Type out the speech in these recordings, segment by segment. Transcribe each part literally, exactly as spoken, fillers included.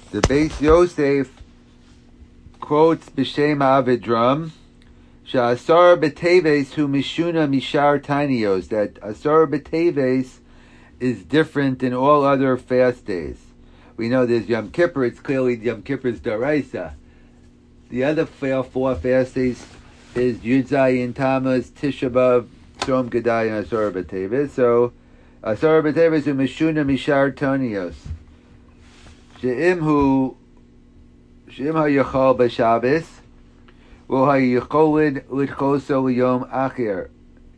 The Beis Yosef quotes B'Shem Avidram, Sha'asar B'Teves hu mishuna mishar tanios, that Asar B'Teves is different than all other fast days. We know there's Yom Kippur, it's clearly Yom Kippur's Daraisa. The other four fast days is Yud Zayin Tammuz, Tisha B'Av, Tzom Gedai, and Asar B'Teves. So, Asar B'Teves hu mishuna mishar tanios. She'im hu She'im ha-yachal b'Shabbos, wo ha-yacholid l'choso l'yom acher.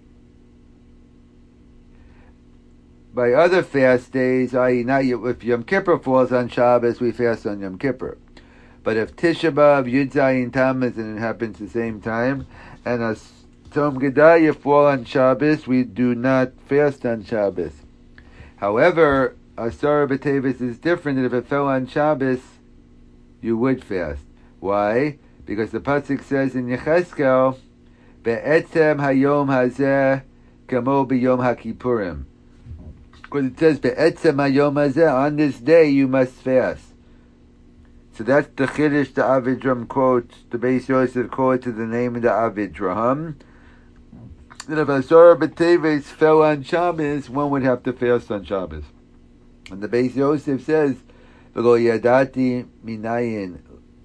By other fast days, that is, not if Yom Kippur falls on Shabbos, we fast on Yom Kippur. But if Tisha B'Av, Yud Zayin Tammuz, and it happens at the same time, and a Tzom Gedaya fall on Shabbos, we do not fast on Shabbos. However, Asar B'Teves is different, and if it fell on Shabbos, you would fast. Why? Because the pasuk says in Yecheskel, "Be'etzem hayom hazeh kamo b'yom haKippurim." Because it says, "Be'etzem hayom hazeh," on this day you must fast. So that's the Chiddush the Avidram quotes. The Beis Yosef quotes to the name of the Avidram. That if Asar B'Teves fell on Shabbos, one would have to fast on Shabbos. And the Beis Yosef says, V'lo yadati minayin.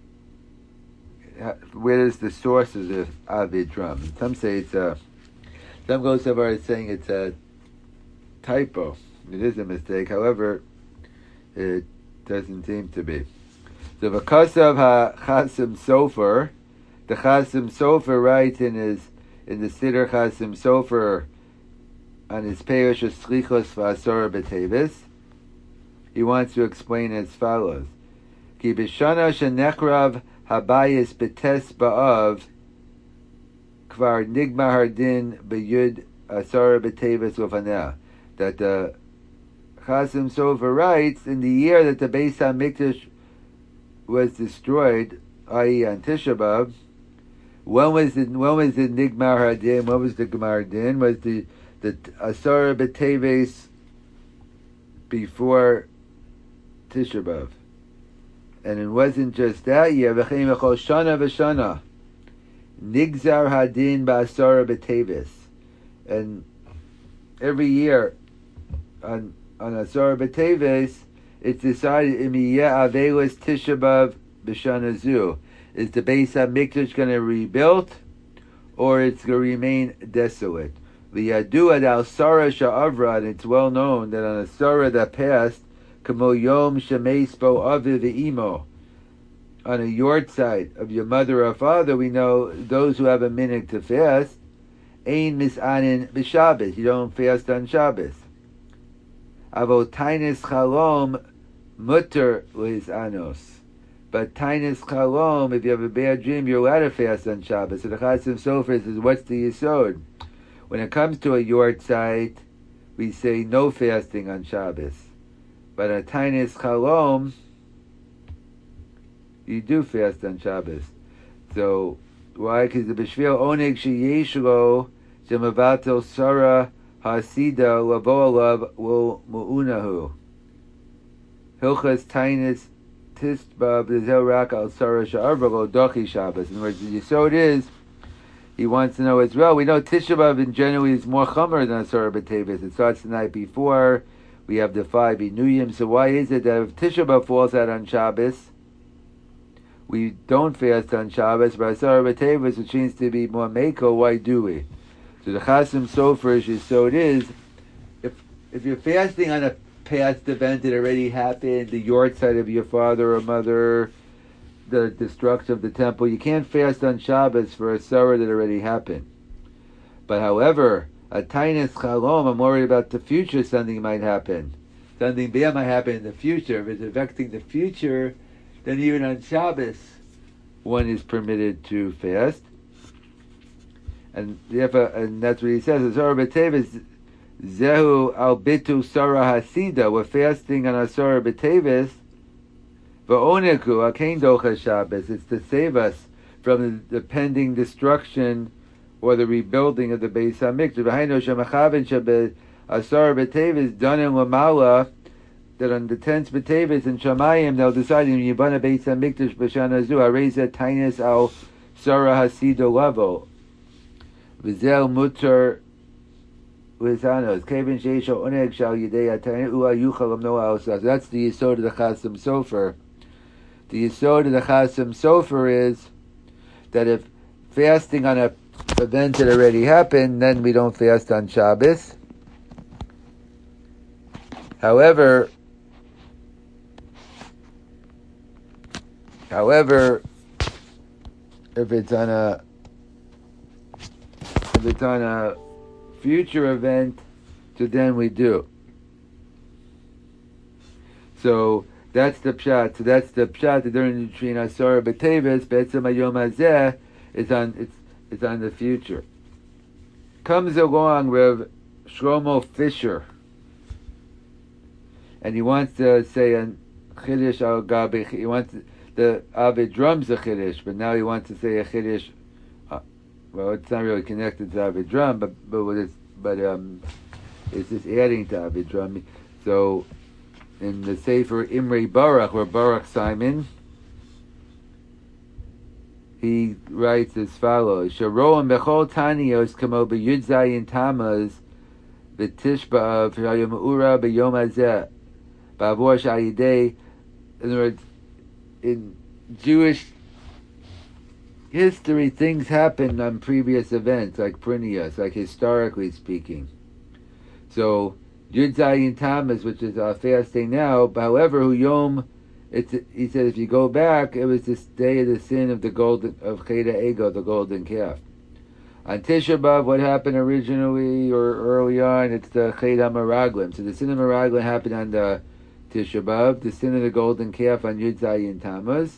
Where is the source of the Avidram? Some say it's a. Some go so far as saying it's a typo. It is a mistake. However, it doesn't seem to be. So v'kasav ha-Chasim Sofer, the Chasim Sofer writes in his in the Siddur Chasim Sofer on his Peirush Slichos v'Asar B'Teves. He wants to explain as follows: Ki b'shana shenechrav habayis b'tes ba'av kvar nigmar hardin b'yud asar b'teves ufaneh. That the Chasim Sofer writes, in the year that the Beis HaMikdash was destroyed, that is on Tisha B'Av, when was it? When was the nigmar hardin? When was the gemar din? Was the the asar b'teves before Tisha B'Av? And it wasn't just that year. V'chein v'chol shana v'shana nigzar hadin ba'asara b'teves. And every year on on Asara b'teves, it's decided im yeh avelos Tisha B'Av b'shana zu. Is the Beis HaMikdash going to rebuild, or it's going to remain desolate? V'yadu ad al Sarah sha'avra, and it's well known that on a Sarah that passed, Kamo yom shemeis bo aviv ve'imo, on a yortzeit of your mother or father, we know those who have a minute to fast, ein misanin b'Shabbos, you don't fast on Shabbos. Avo tainis chalom mutter l'his anos. But tainis chalom, if you have a bad dream, you're allowed to fast on Shabbos. So the Chasim Sofer says, what's the yesod? When it comes to a yortzeit, we say no fasting on Shabbos. But a tainis chalom, you do fast on Shabbos. So why? Because the b'shvil oneg sheyeshlo shemavatel sarah hasida lavo alav will mu'unahu. Hilchas tainis tisba b'zel rak al sarah sha'arva lo dochi Shabbos. In other words, the yesod is, he wants to know as well. We know Tisha B'Av in general is more chomer than Asara B'Teves. It starts the night before. We have the five Inuyim. So why is it that if Tisha B'Av falls out on Shabbos, we don't fast on Shabbos, but Asara B'Teves, which seems to be more Meiko, why do we? So the Chasim Sofer is, so it is, if if you're fasting on a past event that already happened, the yortzeit of your father or mother, the destruction of the temple, you can't fast on Shabbos for a Sarah that already happened. But however, a tainis chalom, I'm worried about the future, something might happen. Something bad might happen in the future. If it's affecting the future, then even on Shabbos, one is permitted to fast. And therefore, and that's what he says, Asara B'Teves, Zehu al bitu Sarah Hasida, we're fasting on Asara B'Teves, V'oneku akein docha Shabbos, it's to save us from the, the pending destruction or the rebuilding of the Beis HaMikdash. V'hainu shemachaven shebe Asara B'Teves danim lamala, that on the tenth B'Teves in Shamayim they'll decide in Yibana Beis HaMikdash B'Shana Zu Areza Tainis Al Sarah Hasido Level V'Zel Mutter Lizanos Kevin Sheisho Oneg Shal Yidei Atayim Ua Yuchalam Noah Osas. That's the Yisod of the Chasim Sofer. The Yisod of the Chasim Sofer is that if fasting on a event that already happened, then we don't fast on Shabbos. However, however, if it's on a if it's on a future event, so then we do. So that's the pshat. So that's the pshat. The difference between Asara B'Teves, Be'etzem Hayom Hazeh, is on it's it's on the future. Comes along with Shlomo Fisher, and he wants to say a chiddush al gabi. He wants the Avid drums a chiddush, but now he wants to say a chiddush. Uh, well, it's not really connected to Avid drum, but but it's but um, it's just adding to Avid drum. So in the Sefer Imrei Baruch, where Baruch Simon, he writes as follows: Sharoam bechol tanios kamo b'yud zayin tamaz v'tishba of hayom ura b'yom hazeh ba'avor shayidei. In other words, in Jewish history, things happen on previous events, like Prinius, like historically speaking. So Yud Zayin Tammuz, which is our fasting now, however, Hu Yom, it's, he said if you go back, it was this day of the sin of the golden, of Cheda Ego, the golden calf. On Tisha B'Av, what happened originally or early on, it's the Cheda Meraglim. So the sin of Meraglim happened on the Tisha B'Av, the sin of the golden calf on Yud Zayin Tammuz.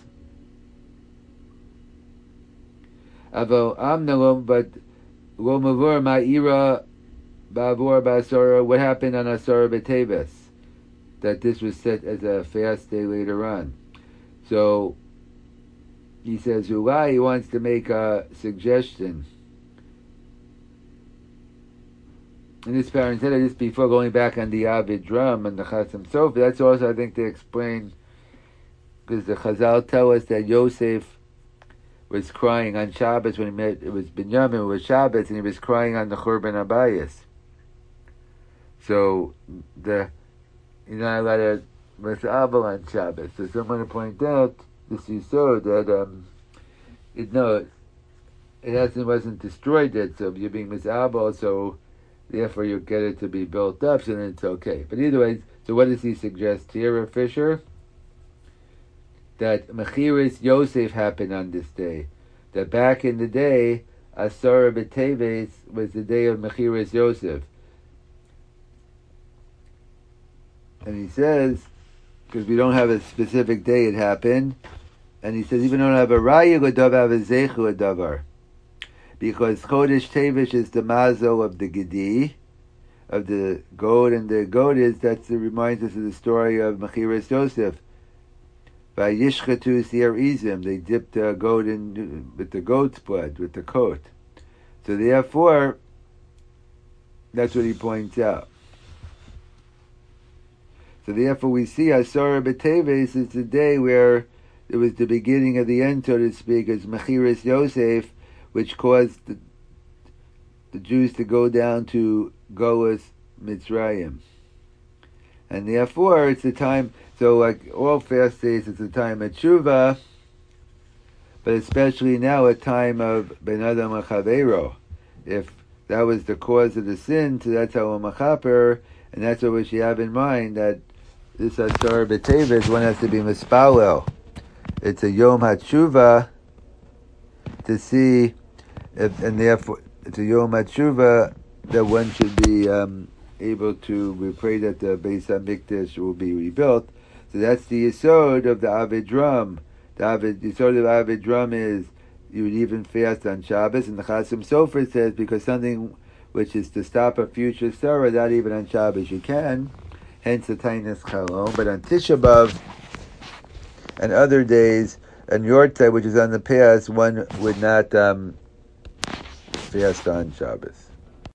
Avo Amnalom, but Lo Mavur Ma'ira Ba'avor Ba'asora, what happened on Asara B'Teves? That this was set as a fast day later on. So he says, Ulai, he wants to make a suggestion. In this parenthesis, just before going back on the Avid drum and the Chasim Sofer, that's also, I think, to explain, because the Chazal tell us that Yosef was crying on Shabbos when he met, it was Binyamin, it was Shabbos, and he was crying on the Churban Abayis. So, the, you're not allowed to Mas'abel on Shabbos. So someone to point out, this you saw, that, um, it, no, it hasn't, wasn't destroyed yet, so if you're being Mas'abel, so therefore you get it to be built up, so then it's okay. But either way, so what does he suggest here, Rav Fisher? That Mechiras Yosef happened on this day. That back in the day, Asara B'Teves was the day of Mechiras Yosef. And he says, because we don't have a specific day it happened, and he says, even though we don't have a Raya L'Davar, have a Zechu L'Davar. Because Chodesh Tevish is the mazel of the Gedi, of the goat, and the goat is, that's it reminds us of the story of Mechiras Yosef. By Yishchatu Sier Izim, they dipped the goat in with the goat's blood, with the coat. So therefore, that's what he points out. So therefore we see Asara B'Teves is the day where it was the beginning of the end, so to speak, as Mechiras Yosef, which caused the, the Jews to go down to Golas Mitzrayim. And therefore it's the time, so like all fast days, it's a time of tshuva, but especially now a time of ben adam l'chaveiro. If that was the cause of the sin, so that's how a machaper, and that's what we should have in mind, that this Asar B'Teves, one has to be mispalel. It's a Yom HaTshuva to see, if, and therefore it's a Yom HaTshuva that one should be um, able to, we pray that the Beis HaMikdash will be rebuilt. So that's the Yisod of the Avid drum. The Avid, Yisod of Avid drum is you would even fast on Shabbos, and the Chasim Sofer says because something which is to stop a future sorrow, not even on Shabbos you can, hence the Tainis Chalom, but on Tisha B'Av and other days, and Yortzeit, which is on the past, one would not um, fast on Shabbos.